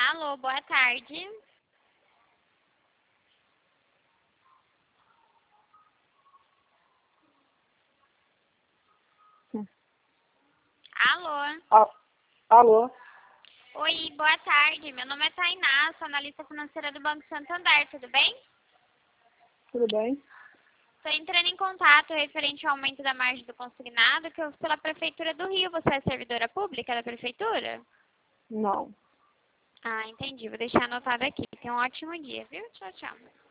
Alô, boa tarde. Alô. Alô? Oi, boa tarde. Meu nome é Tainá, sou analista financeira do Banco Santander, tudo bem? Tudo bem? Estou entrando em contato referente ao aumento da margem do consignado que houve pela Prefeitura do Rio. Você é servidora pública da Prefeitura? Não. Ah, entendi. Vou deixar anotado aqui. Tenha um ótimo dia, viu? Tchau, tchau.